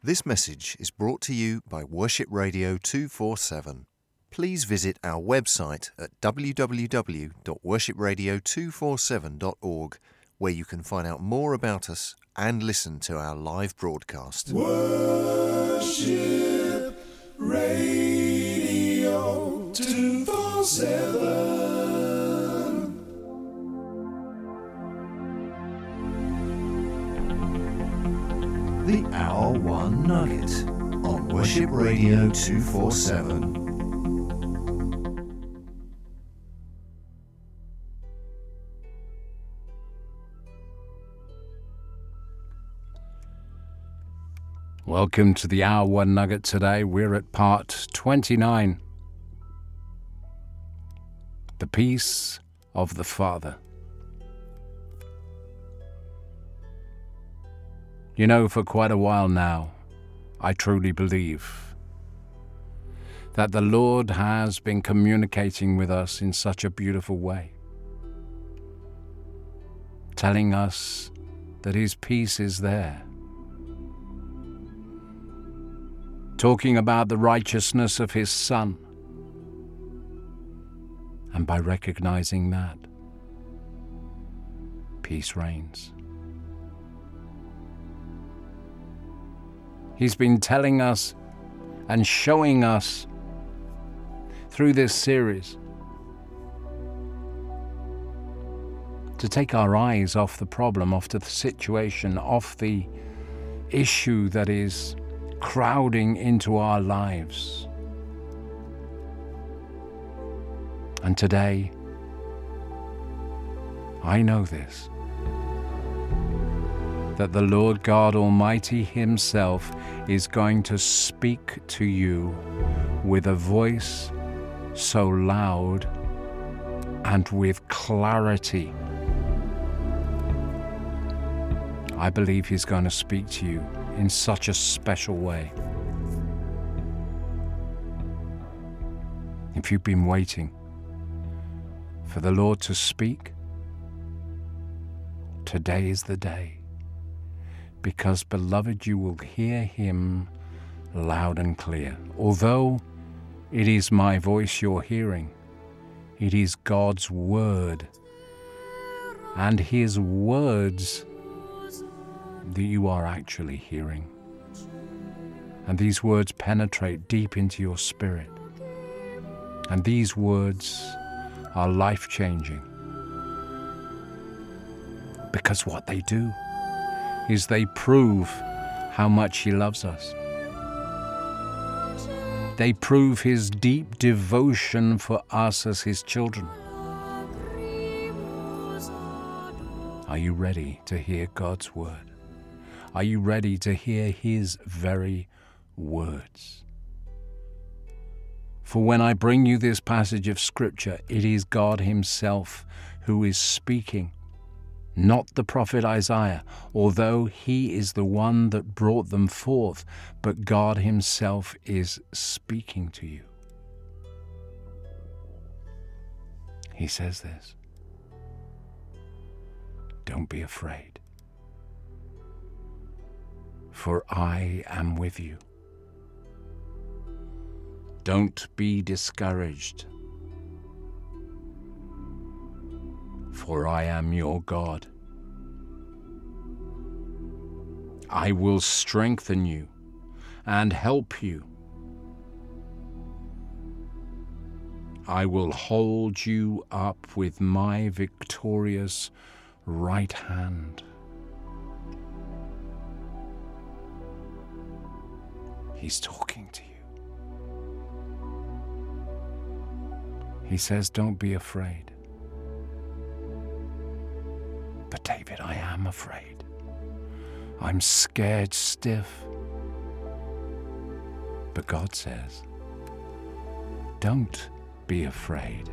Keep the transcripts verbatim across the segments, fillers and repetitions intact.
This message is brought to you by Worship Radio two forty-seven. Please visit our website at w w w dot worship radio two forty-seven dot org, where you can find out more about us and listen to our live broadcast. Worship Radio two forty-seven. The Hour One Nugget on Worship Radio two forty-seven. Welcome to the Hour One Nugget today. We're at part twenty-nine. The Peace of the Father. You know, for quite a while now, I truly believe that the Lord has been communicating with us in such a beautiful way, telling us that His peace is there, talking about the righteousness of His Son, and by recognizing that, peace reigns. He's been telling us and showing us through this series to take our eyes off the problem, off the situation, off the issue that is crowding into our lives. And today, I know this, that the Lord God Almighty Himself is going to speak to you with a voice so loud and with clarity. I believe He's going to speak to you in such a special way. If you've been waiting for the Lord to speak, today is the day. Because, beloved, you will hear Him loud and clear. Although it is my voice you're hearing, it is God's Word and His words that you are actually hearing. And these words penetrate deep into your spirit. And these words are life-changing. Because what they do is they prove how much He loves us. They prove His deep devotion for us as His children. Are you ready to hear God's word? Are you ready to hear His very words? For when I bring you this passage of Scripture, it is God Himself who is speaking, not the prophet Isaiah, although he is the one that brought them forth, but God Himself is speaking to you. He says this: don't be afraid, for I am with you. Don't be discouraged, for I am your God. I will strengthen you and help you. I will hold you up with my victorious right hand. He's talking to you. He says, don't be afraid. But David, I am afraid. I'm scared stiff. But God says, don't be afraid.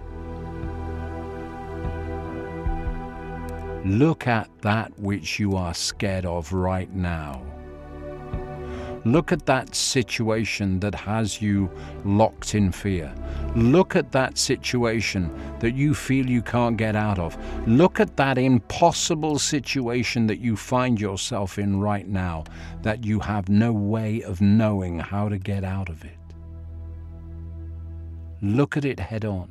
Look at that which you are scared of right now. Look at that situation that has you locked in fear. Look at that situation that you feel you can't get out of. Look at that impossible situation that you find yourself in right now, that you have no way of knowing how to get out of it. Look at it head on.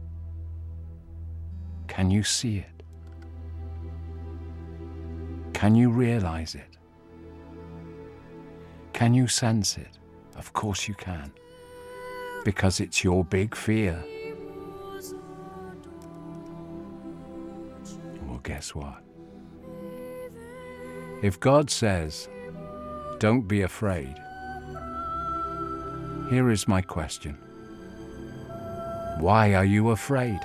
Can you see it? Can you realize it? Can you sense it? Of course you can, because it's your big fear. Well, guess what? If God says, don't be afraid, here is my question. Why are you afraid?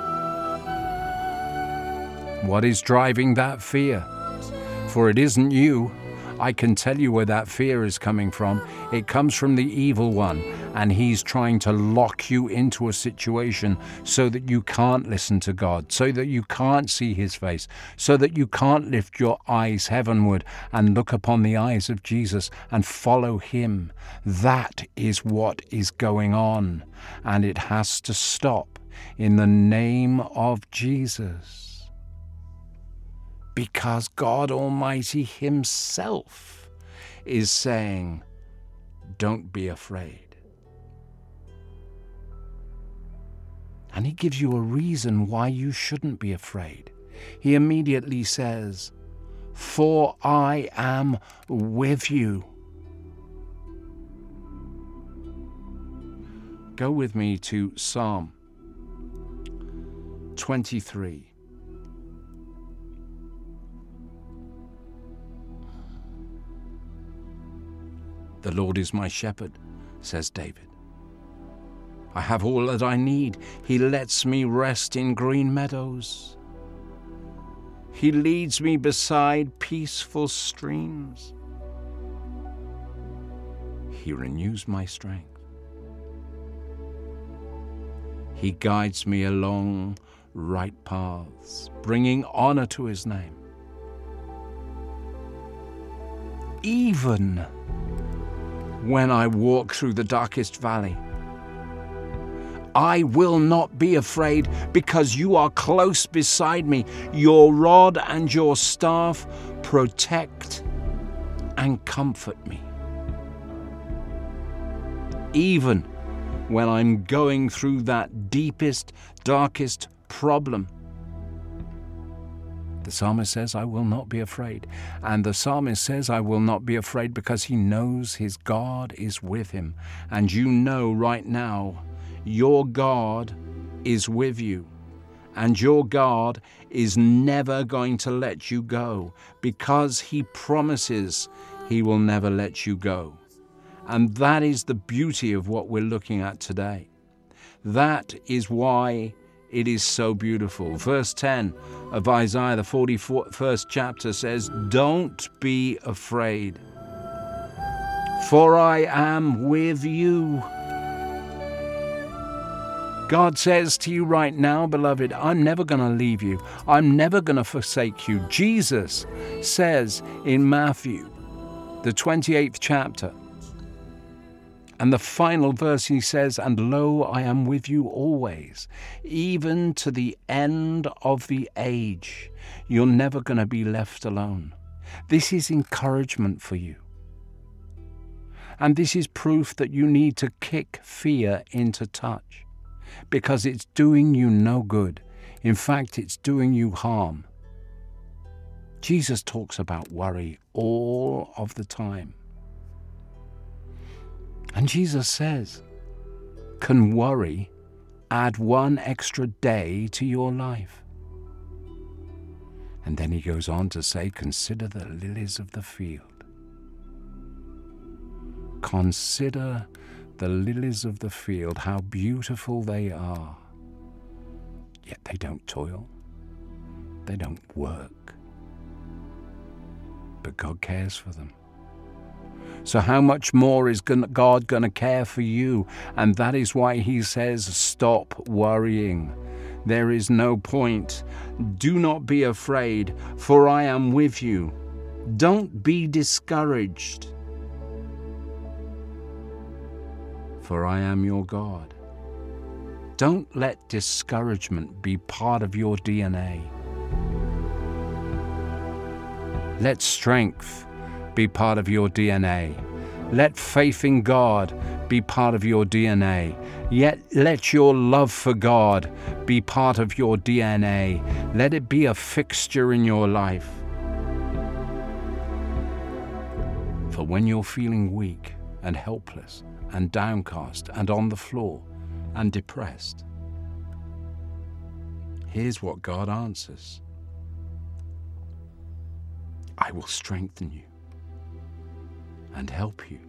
What is driving that fear? For it isn't you. I can tell you where that fear is coming from. It comes from the evil one, and he's trying to lock you into a situation so that you can't listen to God, so that you can't see his face, so that you can't lift your eyes heavenward and look upon the eyes of Jesus and follow him. That is what is going on, and it has to stop in the name of Jesus. Because God Almighty himself is saying, don't be afraid. And he gives you a reason why you shouldn't be afraid. He immediately says, for I am with you. Go with me to Psalm twenty-three. The Lord is my shepherd, says David. I have all that I need. He lets me rest in green meadows. He leads me beside peaceful streams. He renews my strength. He guides me along right paths, bringing honor to his name. Even when I walk through the darkest valley, I will not be afraid, because you are close beside me. Your rod and your staff protect and comfort me. Even when I'm going through that deepest, darkest problem, the psalmist says, I will not be afraid. And the psalmist says, I will not be afraid because he knows his God is with him. And you know right now, your God is with you. And your God is never going to let you go, because he promises he will never let you go. And that is the beauty of what we're looking at today. That is why it is so beautiful. Verse ten of Isaiah, the forty-first chapter, says, don't be afraid, for I am with you. God says to you right now, beloved, I'm never going to leave you. I'm never going to forsake you. Jesus says in Matthew, the twenty-eighth chapter, and the final verse, he says, and lo, I am with you always, even to the end of the age. You're never going to be left alone. This is encouragement for you. And this is proof that you need to kick fear into touch, because it's doing you no good. In fact, it's doing you harm. Jesus talks about worry all of the time. And Jesus says, can worry add one extra day to your life? And then he goes on to say, consider the lilies of the field. Consider the lilies of the field, how beautiful they are. Yet they don't toil. They don't work. But God cares for them. So how much more is God going to care for you? And that is why he says, stop worrying. There is no point. Do not be afraid, for I am with you. Don't be discouraged. for I am your God. Don't let discouragement be part of your D N A. Let strength be part of your D N A. Let faith in God be part of your D N A. Yet let your love for God be part of your D N A. Let it be a fixture in your life. For when you're feeling weak and helpless and downcast and on the floor and depressed, here's what God answers. I will strengthen you and help you.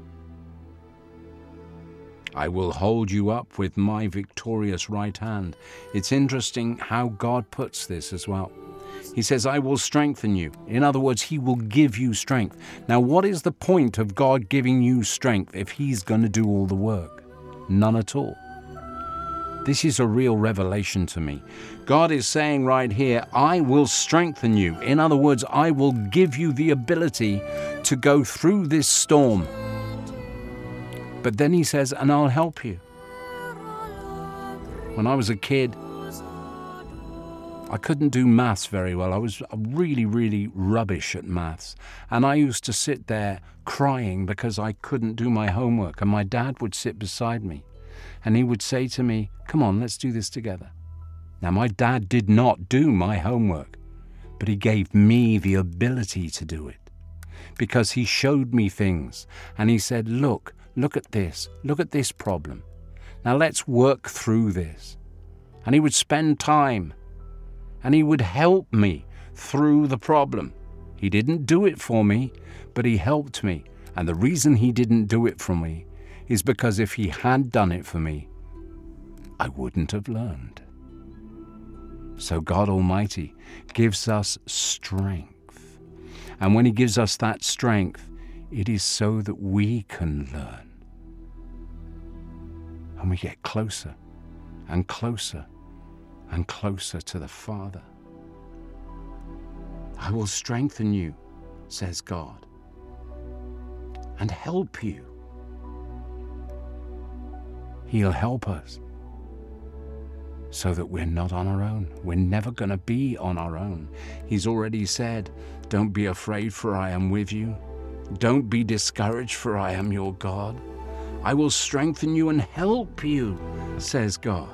I will hold you up with my victorious right hand. It's interesting how God puts this as well. He says, I will strengthen you. In other words, he will give you strength. Now, what is the point of God giving you strength if he's going to do all the work? None at all. This is a real revelation to me. God is saying right here, I will strengthen you. In other words, I will give you the ability to go through this storm. But then he says, and I'll help you. When I was a kid, I couldn't do maths very well. I was really, really rubbish at maths. And I used to sit there crying because I couldn't do my homework. And my dad would sit beside me. And he would say to me, come on, let's do this together. Now, my dad did not do my homework, but he gave me the ability to do it because he showed me things. And he said, look, look at this. Look at this problem. Now, let's work through this. And he would spend time and he would help me through the problem. He didn't do it for me, but he helped me. And the reason he didn't do it for me is because if he had done it for me, I wouldn't have learned. So God Almighty gives us strength. And when he gives us that strength, it is so that we can learn. And we get closer and closer and closer to the Father. I will strengthen you, says God, and help you. He'll help us so that we're not on our own. We're never going to be on our own. He's already said, don't be afraid, for I am with you. Don't be discouraged, for I am your God. I will strengthen you and help you, says God.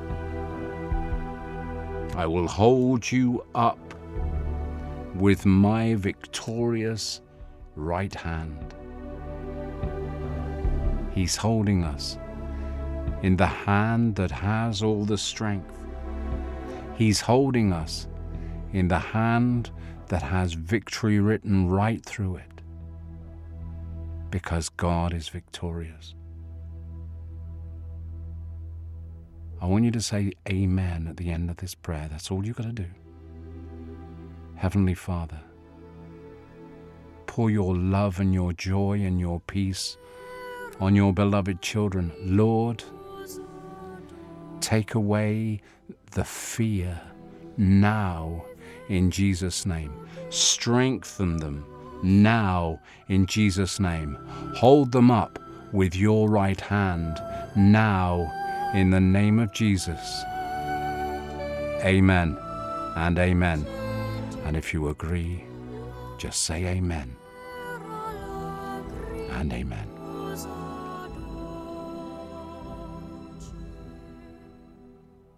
I will hold you up with my victorious right hand. He's holding us in the hand that has all the strength. He's holding us in the hand that has victory written right through it, because God is victorious. I want you to say amen at the end of this prayer. That's all you've got to do. Heavenly Father, pour your love and your joy and your peace on your beloved children. Lord, take away the fear now in Jesus' name. Strengthen them now in Jesus' name. Hold them up with your right hand now in the name of Jesus. Amen and amen. And if you agree, just say amen and amen.